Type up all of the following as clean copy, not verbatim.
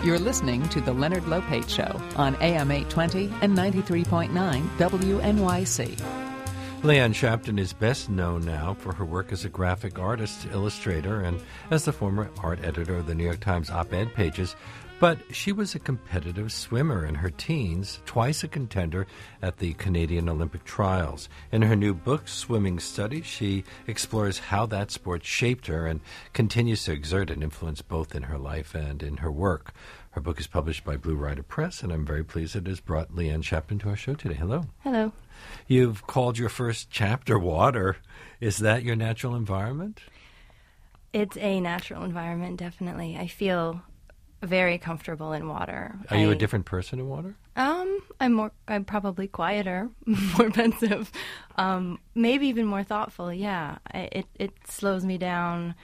You're listening to The Leonard Lopate Show on AM 820 and 93.9 WNYC. Leanne Shapton is best known now for her work as a graphic artist, illustrator, and as the former art editor of the New York Times op-ed pages. But she was a competitive swimmer in her teens, twice a contender at the Canadian Olympic Trials. In her new book, Swimming Studies, she explores how that sport shaped her and continues to exert an influence both in her life and in her work. Her book is published by Blue Rider Press, and I'm very pleased it has brought Leanne Shapton to our show today. Hello. Hello. You've called your first chapter water. Is that your natural environment? It's a natural environment, definitely. I feel very comfortable in water. Are you a different person in water? I'm probably quieter, more pensive, maybe even more thoughtful. Yeah, it slows me down.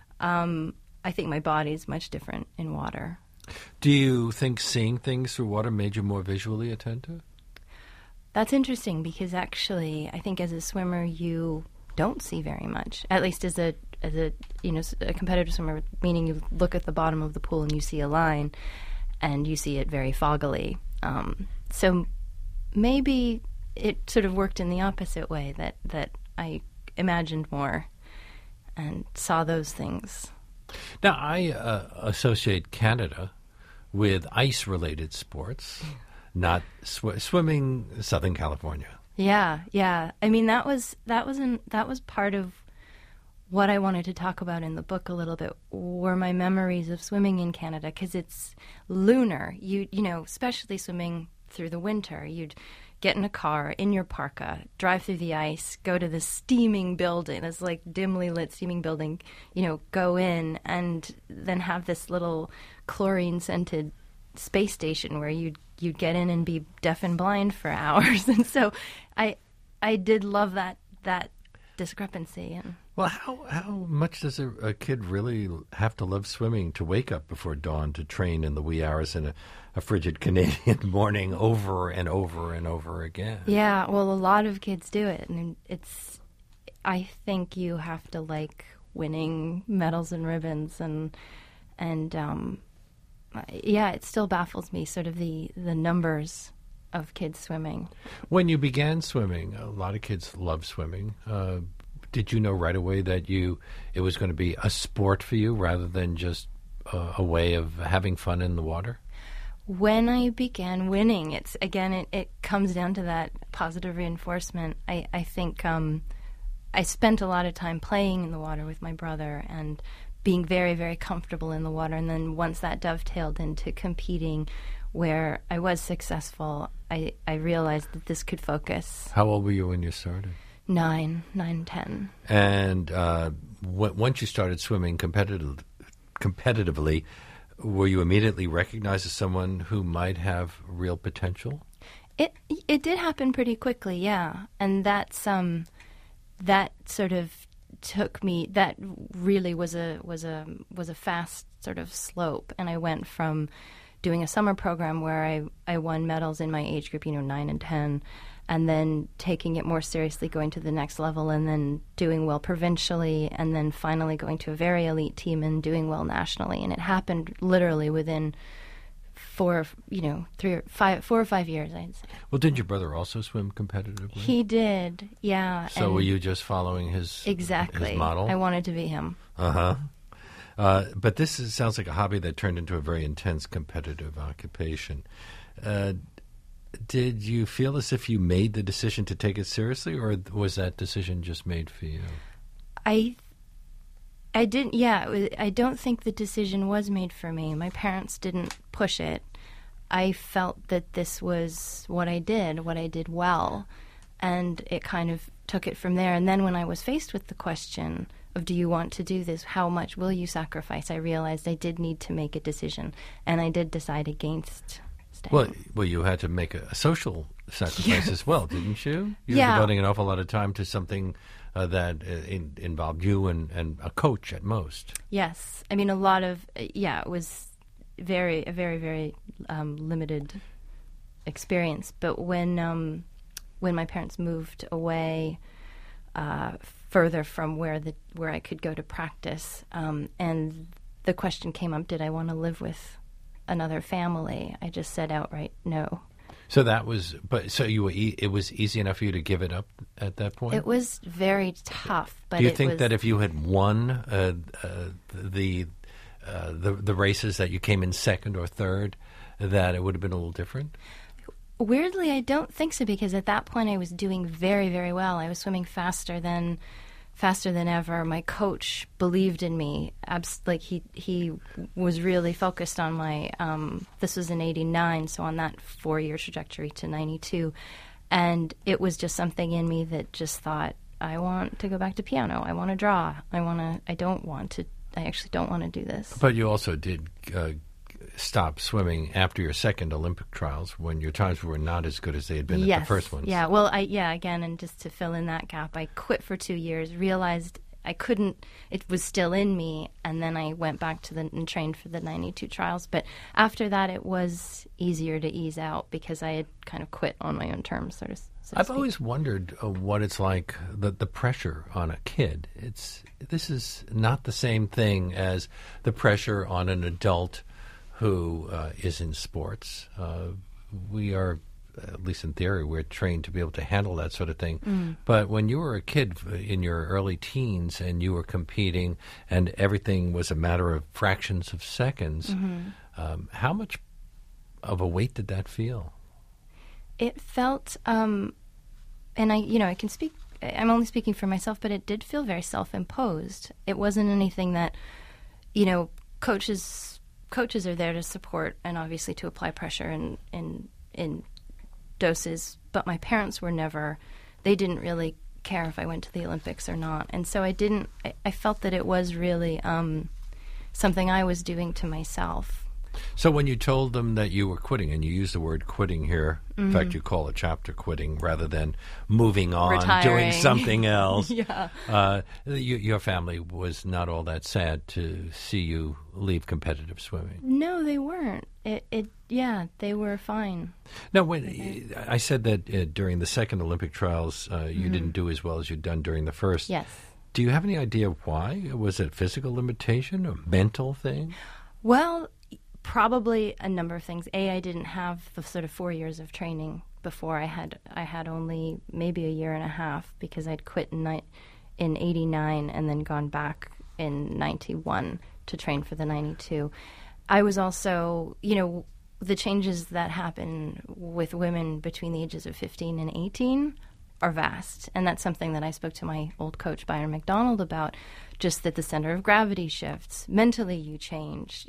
I think my body's much different in water. Do you think seeing things through water made you more visually attentive? That's interesting because actually, I think as a swimmer, you don't see very much. At least as a competitive swimmer, meaning you look at the bottom of the pool and you see a line, and you see it very foggily. So maybe it sort of worked in the opposite way, that I imagined more and saw those things. Now, I associate Canada with ice-related sports, not swimming. Southern California. Yeah. I mean, that was part of what I wanted to talk about in the book a little bit. Were my memories of swimming in Canada, because it's lunar. You know, especially swimming through the winter, you'd get in a car in your parka, drive through the ice, go to this steaming building, this like dimly lit steaming building, go in and then have this little chlorine scented space station where you'd get in and be deaf and blind for hours. And so I did love that discrepancy. And well, how much does a kid really have to love swimming to wake up before dawn to train in the wee hours in a frigid Canadian morning over and over and over again? Yeah, well, a lot of kids do it. And I think you have to like winning medals and ribbons and yeah, it still baffles me, sort of the numbers of kids swimming. When you began swimming, a lot of kids love swimming. Did you know right away that it was going to be a sport for you rather than just a way of having fun in the water? When I began winning, it comes down to that positive reinforcement. I think I spent a lot of time playing in the water with my brother and being very, very comfortable in the water. And then once that dovetailed into competing where I was successful, I realized that this could focus. How old were you when you started? 9, 10. And once you started swimming competitively, were you immediately recognized as someone who might have real potential? It did happen pretty quickly, yeah. And that sort of took me. That really was a fast sort of slope, and I went from doing a summer program where I won medals in my age group, 9 and 10, and then taking it more seriously, going to the next level, and then doing well provincially, and then finally going to a very elite team and doing well nationally. And it happened literally within 4 or 5 years, I'd say. Well, didn't your brother also swim competitively? He did, yeah. So were you just following his model? I wanted to be him. Uh-huh. But this sounds like a hobby that turned into a very intense competitive occupation. Did you feel as if you made the decision to take it seriously, or was that decision just made for you? I didn't. Yeah, I don't think the decision was made for me. My parents didn't push it. I felt that this was what I did well, and it kind of took it from there. And then when I was faced with the question of, do you want to do this? How much will you sacrifice? I realized I did need to make a decision, and I did decide against staying. Well, you had to make a social sacrifice as well, didn't you? You were devoting an awful lot of time to something that involved you and a coach at most. Yes. I mean, a lot of, it was a very, very limited experience. But when my parents moved away further from where I could go to practice, and the question came up, did I want to live with another family. I just said outright no. So that was, but so you were, it was easy enough for you to give it up at that point? It was very tough, but do you think that if you had won the races that you came in second or third, that it would have been a little different? Weirdly, I don't think so, because at that point I was doing very, very well. I was swimming faster than ever. My coach believed in me. He was really focused on my. This was in '89, so on that 4-year trajectory to '92, and it was just something in me that just thought, I want to go back to piano. I want to draw. I actually don't want to do this. But you also did stop swimming after your second Olympic trials, when your times were not as good as they had been at the first ones. Yeah, well, again, and just to fill in that gap, I quit for 2 years, realized I couldn't, it was still in me, and then I went back and trained for the 92 trials. But after that, it was easier to ease out because I had kind of quit on my own terms, so to speak. I've always wondered what it's like, the pressure on a kid. This is not the same thing as the pressure on an adult who is in sports. We are, at least in theory, we're trained to be able to handle that sort of thing. Mm. But when you were a kid in your early teens and you were competing and everything was a matter of fractions of seconds, how much of a weight did that feel? It felt, and I can speak, I'm only speaking for myself, but it did feel very self-imposed. It wasn't anything that, coaches are there to support and obviously to apply pressure in doses, but my parents they didn't really care if I went to the Olympics or not. And so I felt that it was really something I was doing to myself. So when you told them that you were quitting, and you use the word quitting here, in fact, you call a chapter quitting rather than moving on, retiring, doing something else. Yeah. Your family was not all that sad to see you leave competitive swimming. No, they weren't. They were fine. Now, when I said that during the second Olympic trials, you didn't do as well as you'd done during the first. Yes. Do you have any idea why? Was it physical limitation, a mental thing? Well, probably a number of things. I didn't have the sort of 4 years of training before. I had only maybe a year and a half, because I'd quit in '89 and then gone back in '91 to train for the 92. I was also, the changes that happen with women between the ages of 15 and 18 are vast. And that's something that I spoke to my old coach, Byron McDonald, about, just that the center of gravity shifts. Mentally, you change.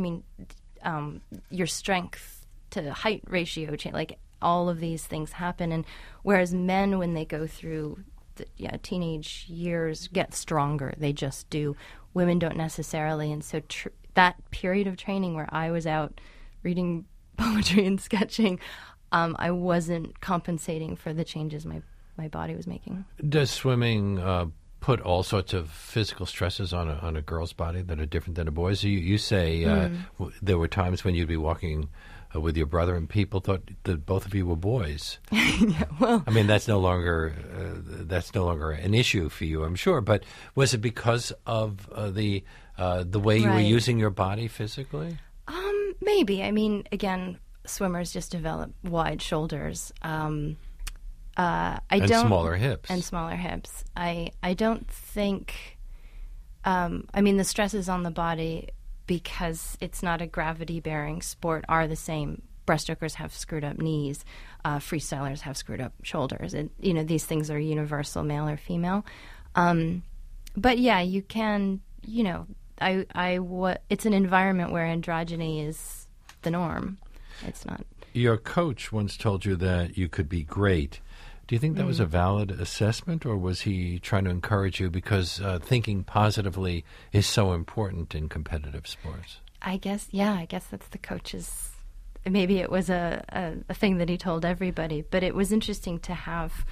Your strength to height ratio change. Like, all of these things happen. And whereas men, when they go through teenage years, get stronger. They just do. Women don't necessarily. And so that period of training where I was out reading poetry and sketching, I wasn't compensating for the changes my body was making. Does swimming put all sorts of physical stresses on a girl's body that are different than a boy's? You say there were times when you'd be walking with your brother and people thought that both of you were boys. Yeah, well, I mean, that's no longer an issue for you, I'm sure. But was it because of the way you were using your body physically? Maybe. I mean, again, swimmers just develop wide shoulders. And smaller hips. And smaller hips. I don't think. The stresses on the body, because it's not a gravity-bearing sport, are the same. Breaststrokers have screwed up knees. Freestylers have screwed up shoulders. These things are universal, male or female. But yeah, you can. It's an environment where androgyny is the norm. It's not. Your coach once told you that you could be great. Do you think that was a valid assessment, or was he trying to encourage you because thinking positively is so important in competitive sports? I guess that's the coach's. Maybe it was a thing that he told everybody, but it was interesting to have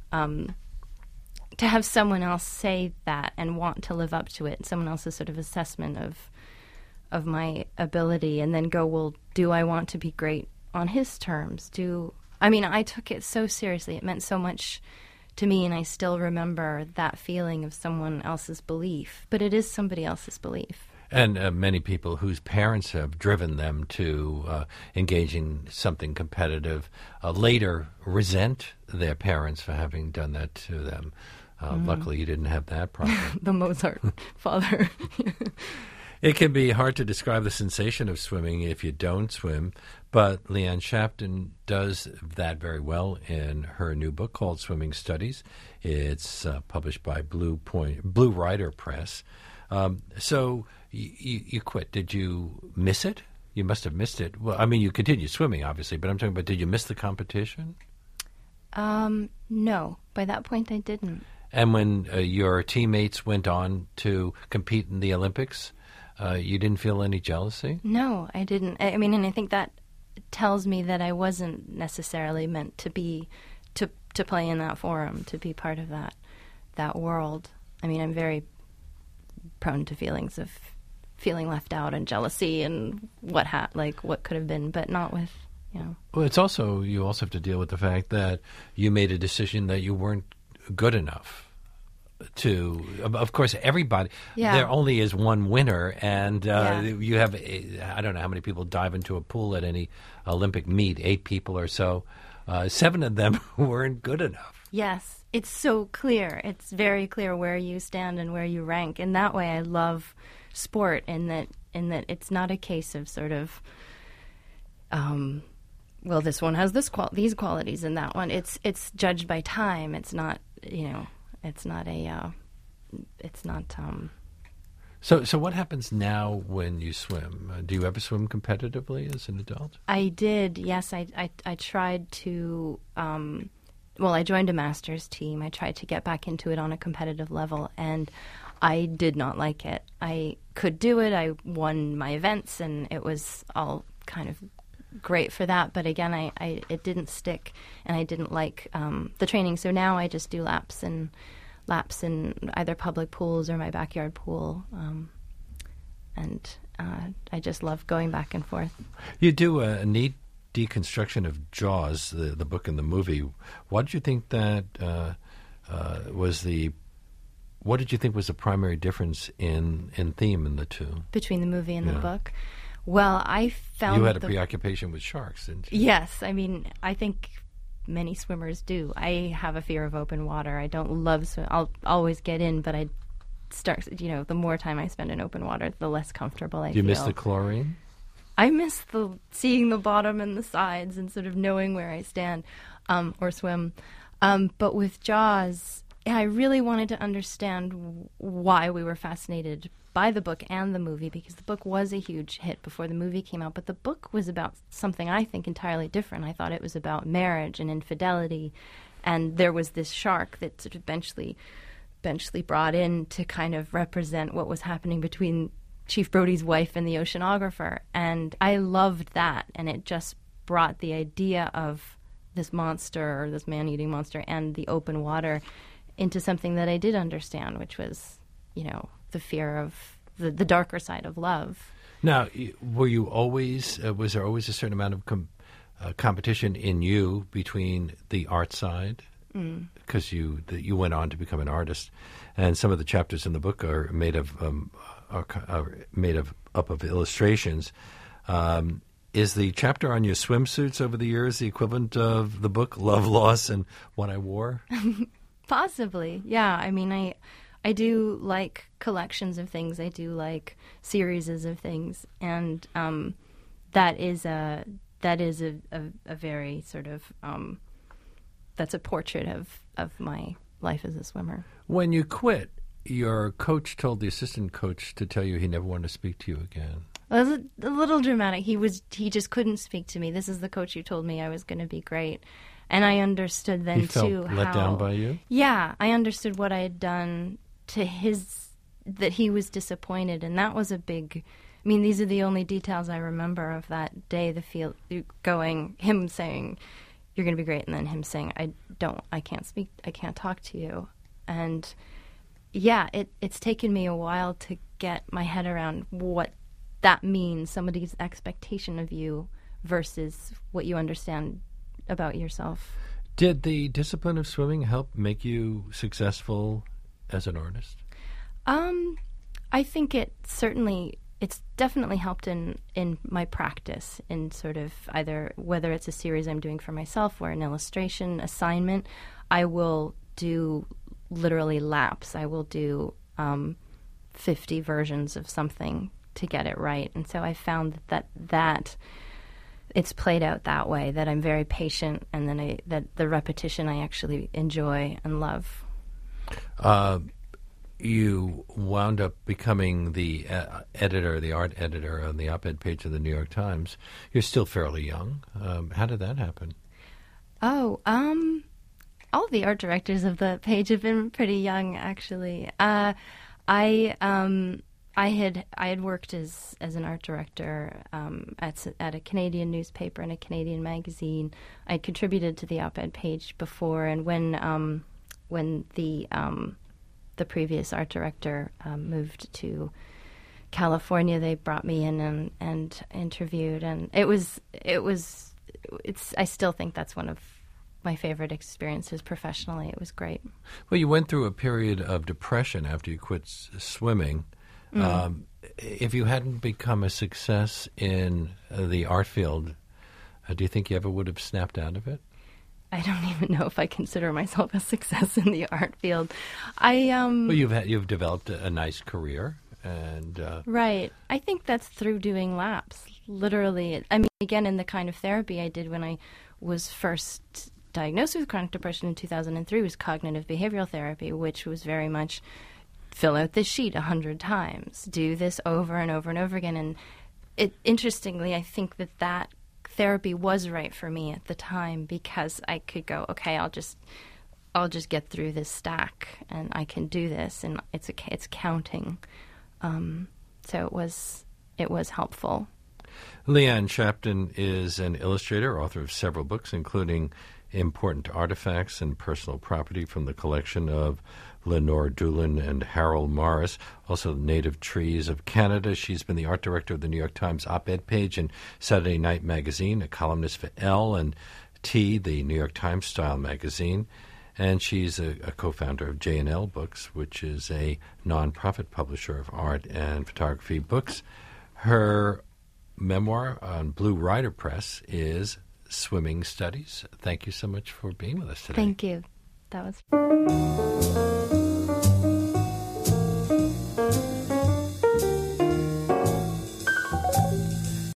someone else say that and want to live up to it, someone else's sort of assessment of my ability, and then go, well, do I want to be great on his terms? I took it so seriously. It meant so much to me, and I still remember that feeling of someone else's belief. But it is somebody else's belief. And many people whose parents have driven them to engage in something competitive later resent their parents for having done that to them. Luckily, you didn't have that problem. The Mozart father. It can be hard to describe the sensation of swimming if you don't swim, but Leanne Shapton does that very well in her new book called Swimming Studies. It's published by Blue Rider Press. So you quit. Did you miss it? You must have missed it. Well, I mean, you continued swimming, obviously, but I'm talking about, did you miss the competition? No. By that point, I didn't. And when your teammates went on to compete in the Olympics, you didn't feel any jealousy? No, I didn't. I mean, and I think that tells me that I wasn't necessarily meant to be to play in that forum, to be part of that world. I mean, I'm very prone to feelings of feeling left out and jealousy and what could have been, but not with, you know. Well, you also have to deal with the fact that you made a decision that you weren't good enough to, of course, everybody. Yeah. There only is one winner, and you have, I don't know how many people dive into a pool at any Olympic meet, 8 people or so. 7 of them weren't good enough. Yes, it's so clear. It's very clear where you stand and where you rank. And that way I love sport in that it's not a case of sort of, well, this one has these qualities and that one. It's judged by time. It's not, you know, it's not. So what happens now when you swim? Do you ever swim competitively as an adult? I did, yes. I tried to, I joined a master's team. I tried to get back into it on a competitive level, and I did not like it. I could do it. I won my events, and it was all kind of great for that. But again, it didn't stick, and I didn't like the training. So now I just do laps in either public pools or my backyard pool, and I just love going back and forth. You do a neat deconstruction of Jaws, the book and the movie. What did you think that what did you think was the primary difference in theme in the two? Between the movie and the book? Well, I found... You had a preoccupation with sharks, didn't you? Yes. I mean, I think many swimmers do. I have a fear of open water. I don't love swim. I'll always get in, but I start, the more time I spend in open water, the less comfortable I feel. Do you miss the chlorine? I miss seeing the bottom and the sides and sort of knowing where I stand or swim. But with Jaws, I really wanted to understand why we were fascinated by the book and the movie, because the book was a huge hit before the movie came out. But the book was about something I think entirely different. I thought it was about marriage and infidelity. And there was this shark that sort of Benchley brought in to kind of represent what was happening between Chief Brody's wife and the oceanographer. And I loved that. And it just brought the idea of this monster, or this man-eating monster, and the open water into something that I did understand, which was, the fear of the darker side of love. Now, were you always, was there always a certain amount of competition in you between the art side? Because you went on to become an artist, and some of the chapters in the book are made up of illustrations. Is the chapter on your swimsuits over the years the equivalent of the book Love, Loss, and What I Wore? Possibly, yeah. I mean, I do like collections of things. I do like series of things, and that is a very sort of that's a portrait of my life as a swimmer. When you quit, your coach told the assistant coach to tell you he never wanted to speak to you again. Well, it was a little dramatic. He just couldn't speak to me. This is the coach who told me I was going to be great. And I understood then, he felt too, let down by you? Yeah, I understood what I had done to that he was disappointed. And that was a big... I mean, these are the only details I remember of that day, him saying, "You're going to be great," and then him saying, I can't speak, I can't talk to you. And, yeah, it's taken me a while to get my head around what that means, somebody's expectation of you versus what you understand about yourself. Did the discipline of swimming help make you successful as an artist? I think it's definitely helped in my practice, in sort of either whether it's a series I'm doing for myself or an illustration assignment. I will do literally laps. I will do 50 versions of something to get it right. And so I found that it's played out that way, that I'm very patient, and then that the repetition I actually enjoy and love. You wound up becoming the art editor on the op-ed page of the New York Times. You're still fairly young. How did that happen? Oh, all the art directors of the page have been pretty young, actually. I had worked as an art director at a Canadian newspaper and a Canadian magazine. I had contributed to the op-ed page before, and when the previous art director moved to California, they brought me in and interviewed, and I still think that's one of my favorite experiences professionally. It was great. Well, you went through a period of depression after you quit swimming. If you hadn't become a success in the art field, do you think you ever would have snapped out of it? I don't even know if I consider myself a success in the art field. Well, you've developed a nice career, and right. I think that's through doing laps. Literally, I mean, again, in the kind of therapy I did when I was first diagnosed with chronic depression in 2003 was cognitive behavioral therapy, which was very much fill out this sheet 100 times, do this over and over and over again. And interestingly, I think that therapy was right for me at the time, because I could go, okay, I'll just get through this stack, and I can do this, and it's counting. So it was helpful. Leanne Shapton is an illustrator, author of several books, including Important Artifacts and Personal Property from the collection of Lenore Doolan and Harold Morris, also Native Trees of Canada. She's been the art director of the New York Times op-ed page and Saturday Night Magazine, a columnist for Elle and T, the New York Times style magazine. And she's a co-founder of J&L Books, which is a nonprofit publisher of art and photography books. Her memoir on Blue Rider Press is Swimming Studies. Thank you so much for being with us today. Thank you. That was...